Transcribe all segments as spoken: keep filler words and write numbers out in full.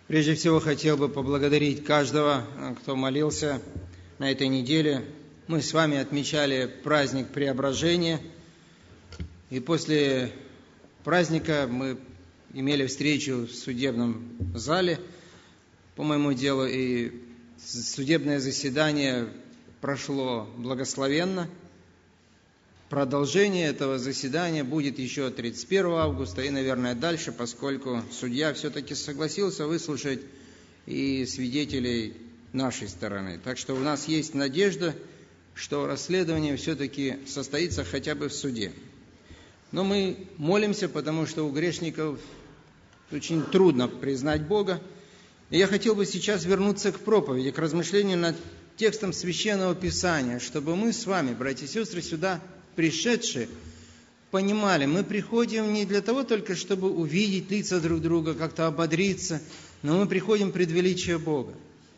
Прежде всего хотел бы поблагодарить каждого, кто молился на этой неделе. Мы с вами отмечали праздник Преображения, и после праздника мы имели встречу в судебном зале по моему делу, и судебное заседание прошло благословенно. Продолжение этого заседания будет еще тридцать первого августа и, наверное, дальше, поскольку судья все-таки согласился выслушать и свидетелей нашей стороны. Так что у нас есть надежда, что расследование все-таки состоится хотя бы в суде. Но мы молимся, потому что у грешников очень трудно признать Бога. И я хотел бы сейчас вернуться к проповеди, к размышлению над текстом Священного Писания, чтобы мы с вами, братья и сестры, сюда пришедшие, понимали, мы приходим не для того только, чтобы увидеть лица друг друга, как-то ободриться, но мы приходим пред величие Бога.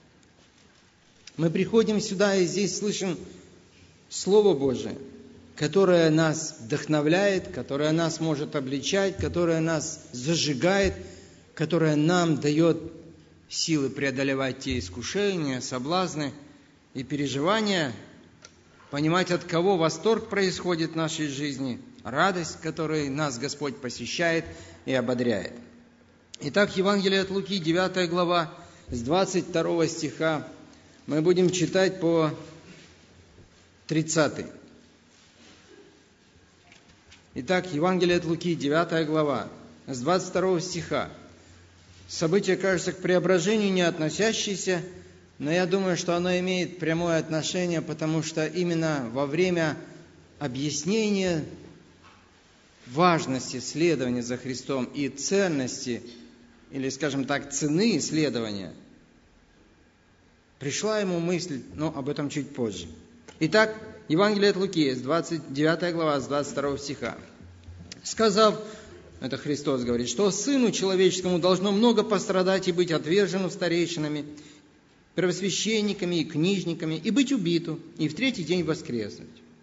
Мы приходим сюда и здесь слышим Слово Божие, которое нас вдохновляет, которое нас может обличать, которое нас зажигает, которое нам дает силы преодолевать те искушения, соблазны и переживания, понимать, от кого восторг происходит в нашей жизни, радость, которой нас Господь посещает и ободряет. Итак, Евангелие от Луки, девятая глава, с двадцать второго стиха, мы будем читать по тридцатый. Итак, Евангелие от Луки, девятая глава, с двадцать второго стиха. Событие, кажется, к преображению не относящееся, но я думаю, что оно имеет прямое отношение, потому что именно во время объяснения важности следования за Христом и ценности, или, скажем так, цены следования, пришла ему мысль, но об этом чуть позже. Итак, Евангелие от Луки, двадцать девятая глава, с двадцать второго стиха. «Сказав, это Христос говорит, что Сыну Человеческому должно много пострадать и быть отверженным старейшинами, первосвященниками и книжниками, и быть убиту, и в третий день воскреснуть.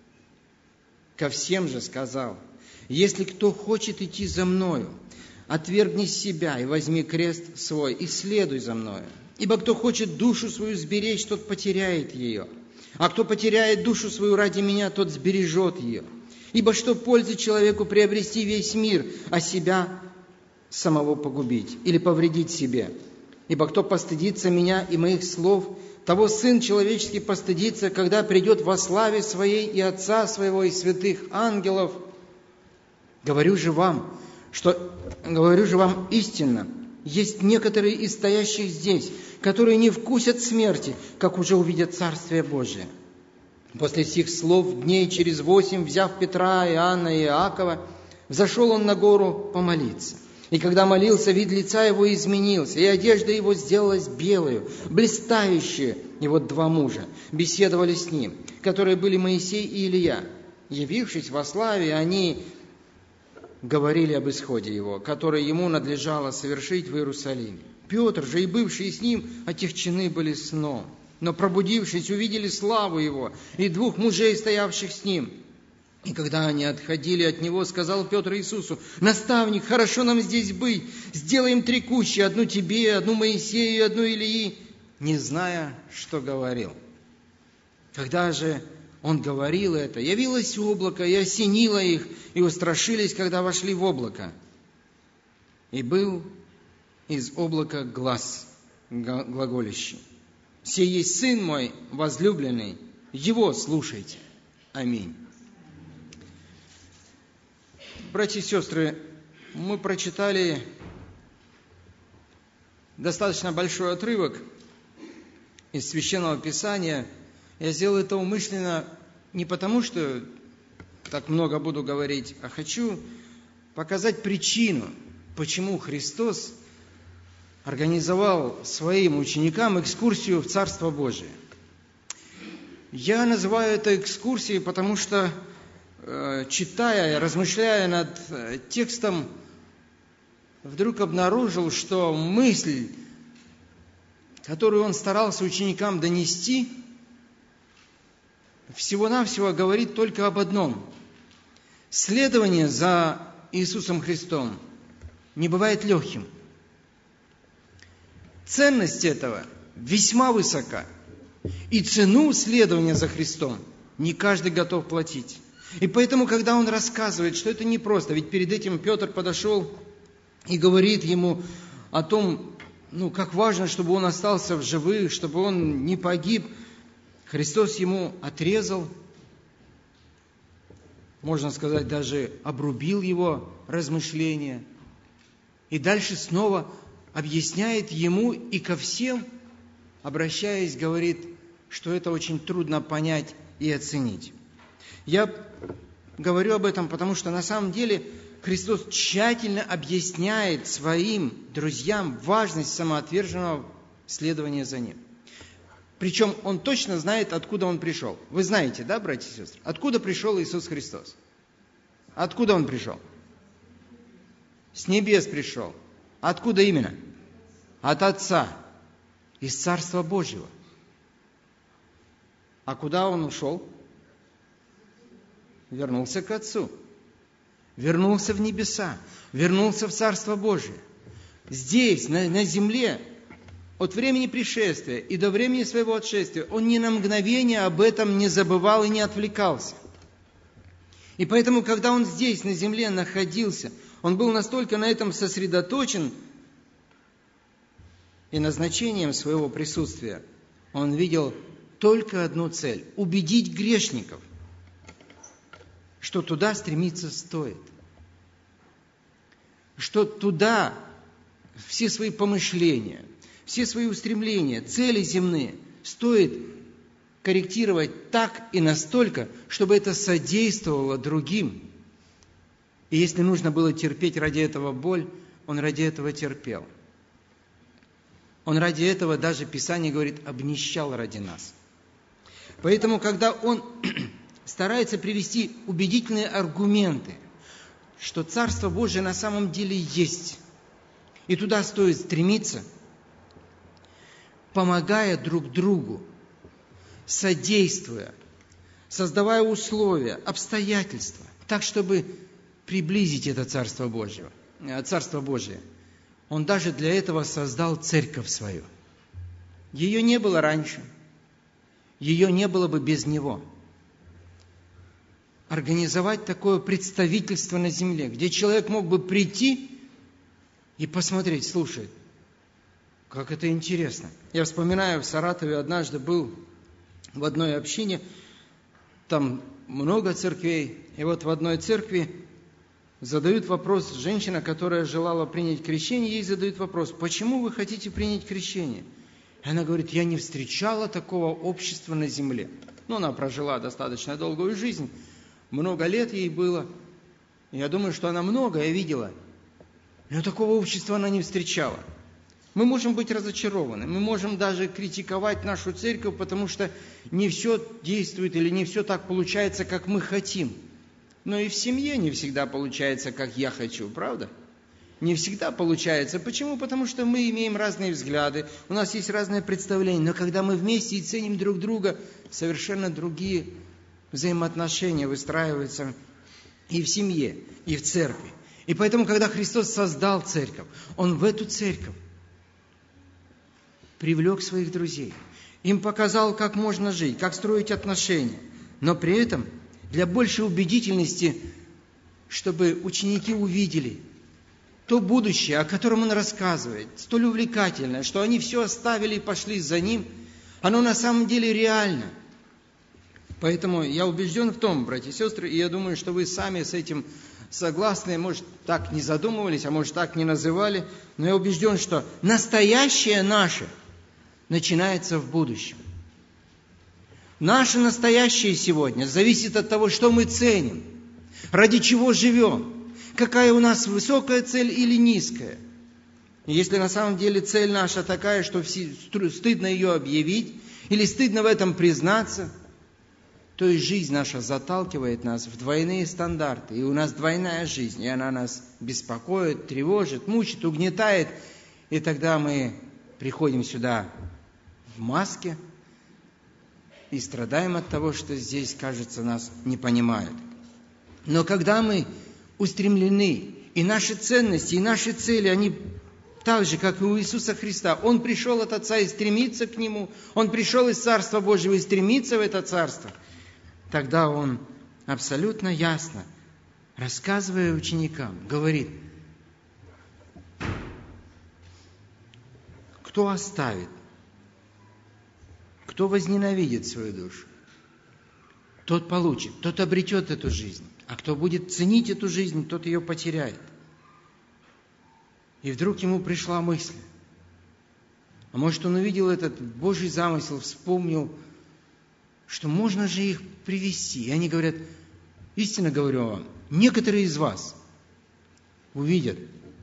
Ко всем же сказал, если кто хочет идти за мною, отвергни себя и возьми крест свой, и следуй за мною. Ибо кто хочет душу свою сберечь, тот потеряет ее, а кто потеряет душу свою ради меня, тот сбережет ее. Ибо что пользы человеку приобрести весь мир, а себя самого погубить или повредить себе? Ибо кто постыдится меня и моих слов, того Сын Человеческий постыдится, когда придет во славе Своей и Отца Своего и святых ангелов. Говорю же вам, что говорю же вам истинно, есть некоторые из стоящих здесь, которые не вкусят смерти, как уже увидят Царствие Божие». После сих слов дней через восемь, взяв Петра, Иоанна и Иакова, взошел он на гору помолиться. И когда молился, вид лица его изменился, и одежда его сделалась белою, блистающая. И вот два мужа беседовали с ним, которые были Моисей и Илия. Явившись во славе, они говорили об исходе его, который ему надлежало совершить в Иерусалиме. Петр же и бывшие с ним отягчены были сном, но, пробудившись, увидели славу его и двух мужей, стоявших с ним. И когда они отходили от него, сказал Петр Иисусу: «Наставник, хорошо нам здесь быть, сделаем три кущи, одну тебе, одну Моисею и одну Илии», не зная, что говорил. Когда же он говорил это, явилось облако и осенило их, и устрашились, когда вошли в облако. И был из облака глас глаголящий: «Сей есть Сын мой возлюбленный, Его слушайте». Аминь. Братья и сестры, мы прочитали достаточно большой отрывок из Священного Писания. Я сделал это умышленно не потому, что так много буду говорить, а хочу показать причину, почему Христос организовал своим ученикам экскурсию в Царство Божие. Я называю это экскурсией, потому что, читая, размышляя над текстом, вдруг обнаружил, что мысль, которую он старался ученикам донести, всего-навсего говорит только об одном. Следование за Иисусом Христом не бывает легким. ценность этого весьма высока. И цену следования за Христом не каждый готов платить. И поэтому, когда он рассказывает, что это непросто, ведь перед этим Петр подошел и говорит ему о том, ну, как важно, чтобы он остался в живых, чтобы он не погиб. Христос ему отрезал, можно сказать, даже обрубил его размышления. И дальше снова объясняет ему и ко всем, обращаясь, говорит, что это очень трудно понять и оценить. Я говорю об этом, потому что на самом деле Христос тщательно объясняет своим друзьям важность самоотверженного следования за Ним. Причем Он точно знает, откуда Он пришел. Вы знаете, да, братья и сестры? Откуда пришел Иисус Христос? Откуда Он пришел? С небес пришел. Откуда именно? От Отца. Из Царства Божьего. А куда Он ушел? Вернулся к Отцу. Вернулся в небеса. Вернулся в Царство Божие. Здесь, на, на земле, от времени пришествия и до времени своего отшествия, Он ни на мгновение об этом не забывал и не отвлекался. И поэтому, когда Он здесь, на земле, находился, Он был настолько на этом сосредоточен, и назначением своего присутствия Он видел только одну цель – убедить грешников, что туда стремиться стоит, что туда все свои помышления, все свои устремления, цели земные стоит корректировать так и настолько, чтобы это содействовало другим. И если нужно было терпеть ради этого боль, Он ради этого терпел. Он ради этого, даже Писание говорит, обнищал ради нас. Поэтому, когда Он старается привести убедительные аргументы, что Царство Божие на самом деле есть, и туда стоит стремиться, помогая друг другу, содействуя, создавая условия, обстоятельства, так, чтобы приблизить это Царство Божие, Царство Божие. Он даже для этого создал церковь свою. Ее не было раньше, ее не было бы без Него. Организовать такое представительство на земле, где человек мог бы прийти и посмотреть, слушай, как это интересно. Я вспоминаю, в Саратове однажды был в одной общине, там много церквей, и вот в одной церкви задают вопрос, женщина, которая желала принять крещение, ей задают вопрос, почему вы хотите принять крещение? И она говорит, я не встречала такого общества на земле. Ну, она прожила достаточно долгую жизнь, много лет ей было. Я думаю, что она многое видела, но такого общества она не встречала. Мы можем быть разочарованы, мы можем даже критиковать нашу церковь, потому что не все действует или не все так получается, как мы хотим. Но и в семье не всегда получается, как я хочу, правда? Не всегда получается. Почему? Потому что мы имеем разные взгляды, у нас есть разные представления, но когда мы вместе и ценим друг друга, совершенно другие взаимоотношения выстраиваются и в семье, и в церкви. И поэтому, когда Христос создал церковь, Он в эту церковь привлек своих друзей, им показал, как можно жить, как строить отношения, но при этом для большей убедительности, чтобы ученики увидели то будущее, о котором Он рассказывает, столь увлекательное, что они все оставили и пошли за Ним, оно на самом деле реально. Поэтому я убежден в том, братья и сестры, и я думаю, что вы сами с этим согласны, может, так не задумывались, а может, так не называли, но я убежден, что настоящее наше начинается в будущем. Наше настоящее сегодня зависит от того, что мы ценим, ради чего живем, какая у нас высокая цель или низкая. И если на самом деле цель наша такая, что стыдно ее объявить, или стыдно в этом признаться, то и жизнь наша заталкивает нас в двойные стандарты. И у нас двойная жизнь, и она нас беспокоит, тревожит, мучит, угнетает. И тогда мы приходим сюда в маске и страдаем от того, что здесь, кажется, нас не понимают. Но когда мы устремлены, и наши ценности, и наши цели, они Так же, как и у Иисуса Христа. Он пришел от Отца и стремится к Нему. Он пришел из Царства Божьего и стремится в это Царство. Тогда Он абсолютно ясно, рассказывая ученикам, говорит: кто оставит, кто возненавидит свою душу, тот получит, тот обретет эту жизнь. А кто будет ценить эту жизнь, тот ее потеряет. И вдруг ему пришла мысль. А может, он увидел этот Божий замысел, вспомнил, что можно же их привести. И они говорят: истинно говорю вам, некоторые из вас увидят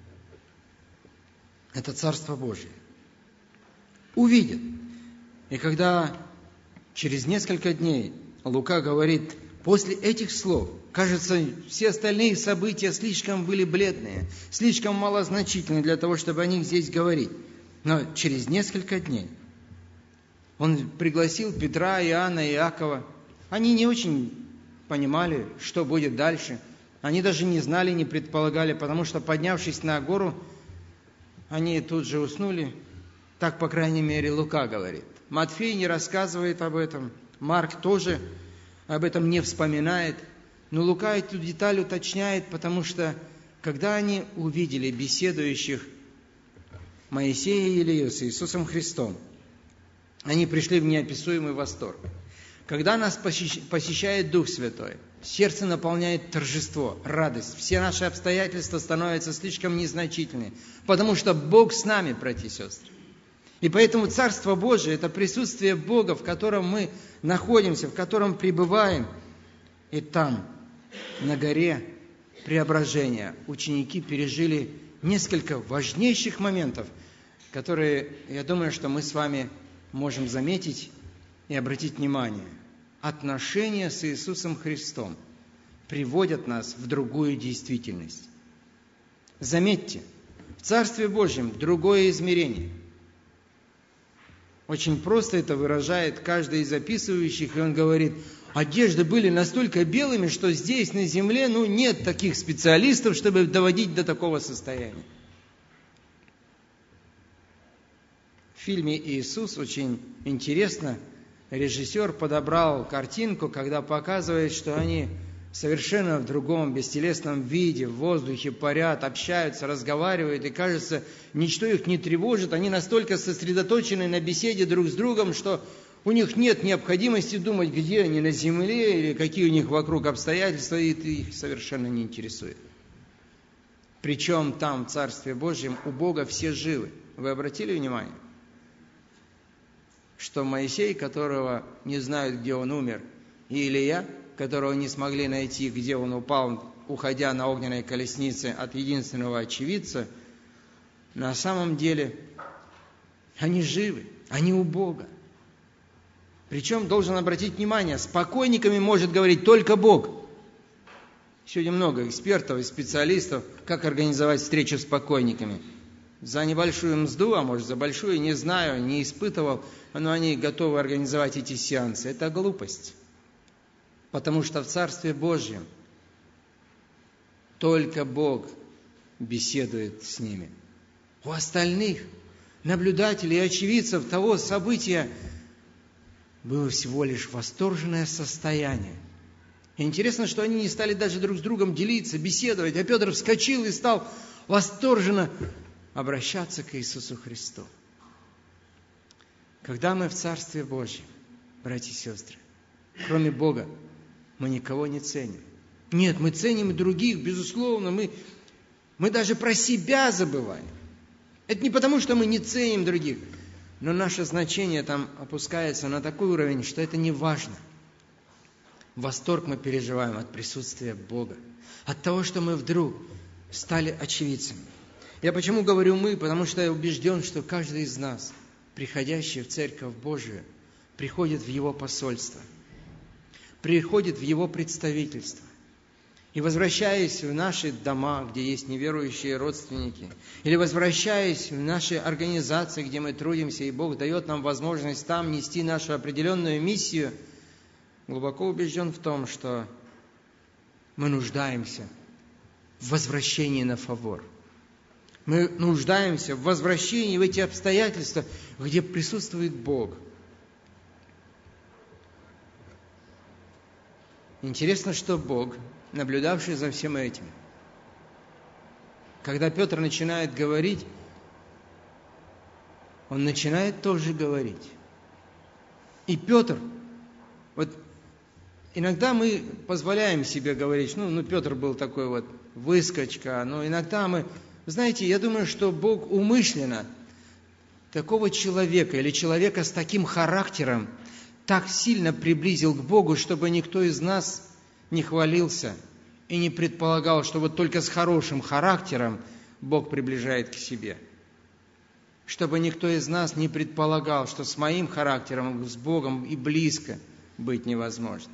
это Царство Божие. Увидят. И когда через несколько дней Лука говорит, после этих слов, кажется, все остальные события слишком были бледные, слишком малозначительны для того, чтобы о них здесь говорить. Но через несколько дней он пригласил Петра, Иоанна и Иакова. Они не очень понимали, что будет дальше. Они даже не знали, не предполагали, потому что, поднявшись на гору, они тут же уснули. Так, по крайней мере, Лука говорит. Матфей не рассказывает об этом, Марк тоже об этом не вспоминает. Но Лука эту деталь уточняет, потому что, когда они увидели беседующих Моисея и Илию с Иисусом Христом, они пришли в неописуемый восторг. Когда нас посещает Дух Святой, сердце наполняет торжество, радость. Все наши обстоятельства становятся слишком незначительны, потому что Бог с нами, братья и сестры. И поэтому Царство Божие – это присутствие Бога, в котором мы находимся, в котором пребываем. И там, на горе преображения, ученики пережили несколько важнейших моментов, которые, я думаю, что мы с вами можем заметить и обратить внимание. Отношения с Иисусом Христом приводят нас в другую действительность. Заметьте, в Царстве Божьем другое измерение. Очень просто это выражает каждый из записывающих, и он говорит: одежды были настолько белыми, что здесь, на земле, ну, нет таких специалистов, чтобы доводить до такого состояния. В фильме «Иисус» очень интересно режиссер подобрал картинку, когда показывает, что они совершенно в другом бестелесном виде, в воздухе парят, общаются, разговаривают, и кажется, ничто их не тревожит. Они настолько сосредоточены на беседе друг с другом, что у них нет необходимости думать, где они, на земле, или какие у них вокруг обстоятельства, и это их совершенно не интересует. Причем там, в Царстве Божьем, у Бога все живы. Вы обратили внимание? Что Моисей, которого не знают, где он умер, и Илия, которого не смогли найти, где он упал, уходя на огненной колеснице от единственного очевидца, на самом деле они живы, они у Бога. Причем, должен обратить внимание, с покойниками может говорить только Бог. Сегодня много экспертов и специалистов, как организовать встречу с покойниками. За небольшую мзду, а может за большую, не знаю, не испытывал, но они готовы организовать эти сеансы. Это глупость. Потому что в Царстве Божьем только Бог беседует с ними. У остальных наблюдателей и очевидцев того события было всего лишь восторженное состояние. И интересно, что они не стали даже друг с другом делиться, беседовать, а Петр вскочил и стал восторженно обращаться к Иисусу Христу. Когда мы в Царстве Божьем, братья и сестры, кроме Бога, мы никого не ценим. Нет, мы ценим и других, безусловно, мы, мы даже про себя забываем. Это не потому, что мы не ценим других, но наше значение там опускается на такой уровень, что это не важно. Восторг мы переживаем от присутствия Бога, от того, что мы вдруг стали очевидцами. Я почему говорю «мы», потому что я убежден, что каждый из нас, приходящий в Церковь Божию, приходит в Его посольство, приходит в Его представительство. И возвращаясь в наши дома, где есть неверующие родственники, или возвращаясь в наши организации, где мы трудимся, и Бог дает нам возможность там нести нашу определенную миссию, глубоко убежден в том, что мы нуждаемся в возвращении на фавор. Мы нуждаемся в возвращении в эти обстоятельства, где присутствует Бог. Интересно, что Бог, наблюдавший за всем этим, когда Петр начинает говорить, он начинает тоже говорить. И Петр, вот иногда мы позволяем себе говорить, ну, ну Петр был такой вот выскочка, но иногда мы, знаете, я думаю, что Бог умышленно такого человека или человека с таким характером так сильно приблизил к Богу, чтобы никто из нас не хвалился и не предполагал, что вот только с хорошим характером Бог приближает к себе. Чтобы никто из нас не предполагал, что с моим характером, с Богом и близко быть невозможно.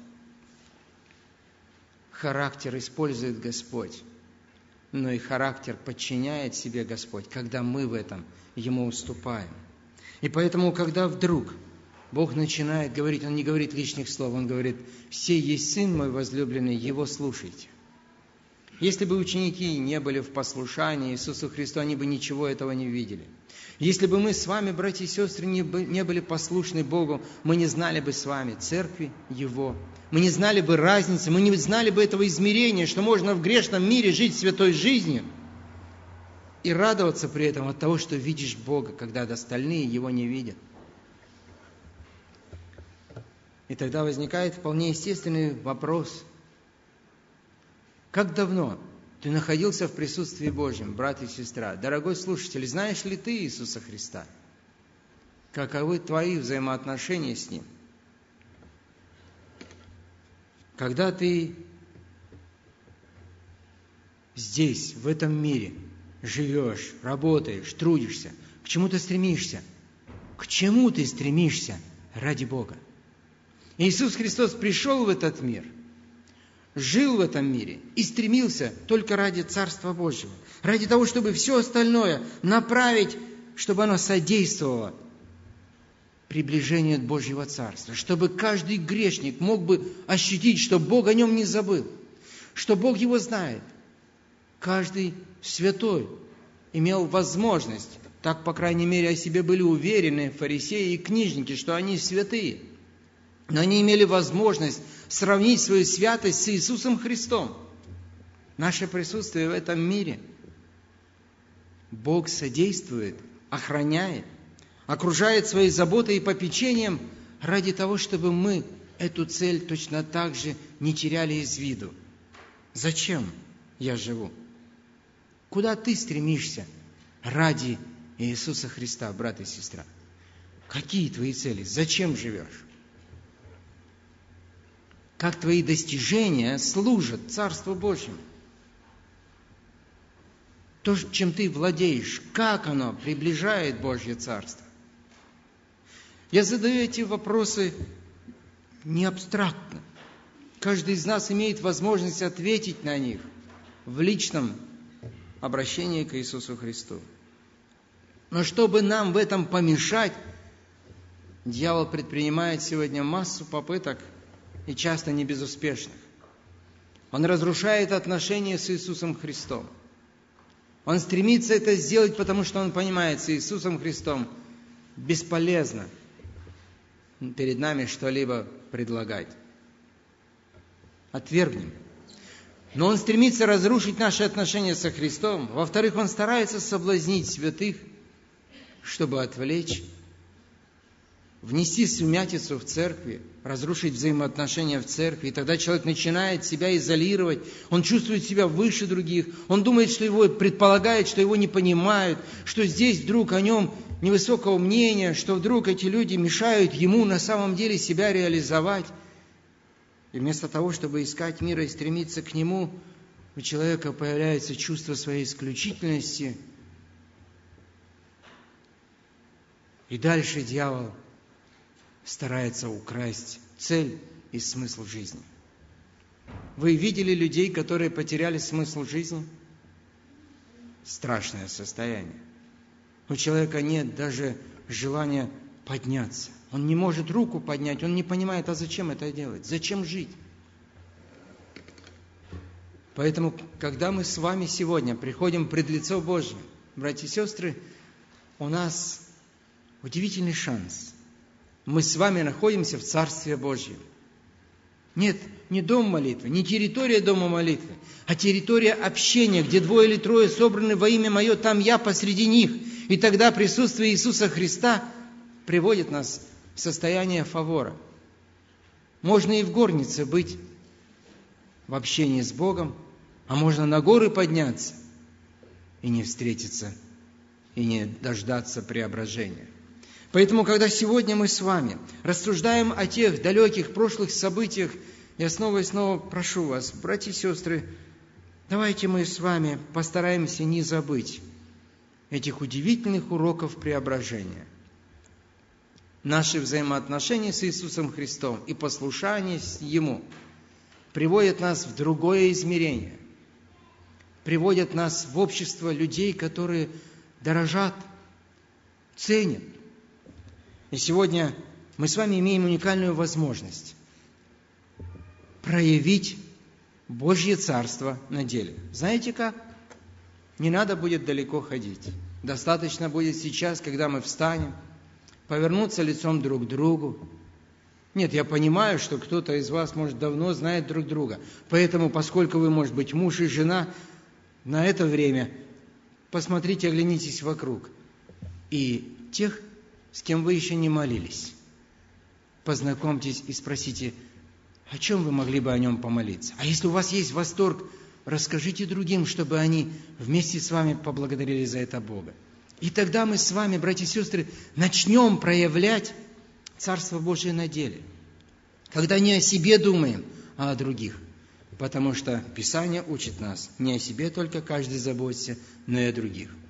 Характер использует Господь, но и характер подчиняет себе Господь, когда мы в этом Ему уступаем. И поэтому, когда вдруг Бог начинает говорить, Он не говорит лишних слов, Он говорит: «Сей есть Сын мой возлюбленный, Его слушайте». Если бы ученики не были в послушании Иисусу Христу, они бы ничего этого не видели. Если бы мы с вами, братья и сестры, не были послушны Богу, мы не знали бы с вами церкви Его. Мы не знали бы разницы, мы не знали бы этого измерения, что можно в грешном мире жить святой жизнью и радоваться при этом от того, что видишь Бога, когда остальные Его не видят. И тогда возникает вполне естественный вопрос. Как давно ты находился в присутствии Божьем, брат и сестра? Дорогой слушатель, знаешь ли ты Иисуса Христа? Каковы твои взаимоотношения с Ним? Когда ты здесь, в этом мире, живешь, работаешь, трудишься, к чему ты стремишься? К чему ты стремишься ради Бога? Иисус Христос пришел в этот мир, жил в этом мире и стремился только ради Царства Божьего, ради того, чтобы все остальное направить, чтобы оно содействовало приближению Божьего Царства, чтобы каждый грешник мог бы ощутить, что Бог о нем не забыл, что Бог его знает. Каждый святой имел возможность, так, по крайней мере, о себе были уверены фарисеи и книжники, что они святые. Но они имели возможность сравнить свою святость с Иисусом Христом. Наше присутствие в этом мире Бог содействует, охраняет, окружает своей заботой и попечением ради того, чтобы мы эту цель точно так же не теряли из виду. Зачем я живу? Куда ты стремишься ради Иисуса Христа, брат и сестра? Какие твои цели? Зачем живешь? Как твои достижения служат Царству Божьему? То, чем ты владеешь, как оно приближает Божье Царство? Я задаю эти вопросы не абстрактно. Каждый из нас имеет возможность ответить на них в личном обращении к Иисусу Христу. Но чтобы нам в этом помешать, дьявол предпринимает сегодня массу попыток, и часто не безуспешных. Он разрушает отношения с Иисусом Христом. Он стремится это сделать, потому что он понимает, с Иисусом Христом бесполезно перед нами что-либо предлагать. Отвергнем. Но он стремится разрушить наши отношения со Христом. Во-вторых, он старается соблазнить святых, чтобы отвлечь, внести сумятицу в церкви, разрушить взаимоотношения в церкви. И тогда человек начинает себя изолировать, он чувствует себя выше других, он думает, что его предполагает, что его не понимают, что здесь вдруг о нем невысокого мнения, что вдруг эти люди мешают ему на самом деле себя реализовать. И вместо того, чтобы искать мира и стремиться к нему, у человека появляется чувство своей исключительности. И дальше дьявол старается украсть цель и смысл жизни. Вы видели людей, которые потеряли смысл жизни? Страшное состояние. У человека нет даже желания подняться. Он не может руку поднять, он не понимает, а зачем это делать, зачем жить. Поэтому, когда мы с вами сегодня приходим пред лицо Божье, братья и сестры, у нас удивительный шанс. Мы с вами находимся в Царстве Божьем. Нет, не дом молитвы, не территория дома молитвы, а территория общения, где двое или трое собраны во имя Мое, там я посреди них. И тогда присутствие Иисуса Христа приводит нас в состояние фавора. Можно и в горнице быть в общении с Богом, а можно на горы подняться и не встретиться, и не дождаться преображения. Поэтому, когда сегодня мы с вами рассуждаем о тех далеких прошлых событиях, я снова и снова прошу вас, братья и сестры, давайте мы с вами постараемся не забыть этих удивительных уроков преображения. Наши взаимоотношения с Иисусом Христом и послушание Ему приводят нас в другое измерение, приводят нас в общество людей, которые дорожат, ценят. И сегодня мы с вами имеем уникальную возможность проявить Божье Царство на деле. Знаете как? Не надо будет далеко ходить. Достаточно будет сейчас, когда мы встанем, повернуться лицом друг к другу. Нет, я понимаю, что кто-то из вас, может, давно знает друг друга. Поэтому, поскольку вы, может быть, муж и жена, на это время посмотрите, оглянитесь вокруг. И тех, с кем вы еще не молились, познакомьтесь и спросите, о чем вы могли бы о нем помолиться. А если у вас есть восторг, расскажите другим, чтобы они вместе с вами поблагодарили за это Бога. И тогда мы с вами, братья и сестры, начнем проявлять Царство Божие на деле. Когда не о себе думаем, а о других. Потому что Писание учит нас, не о себе только каждый заботится, но и о других.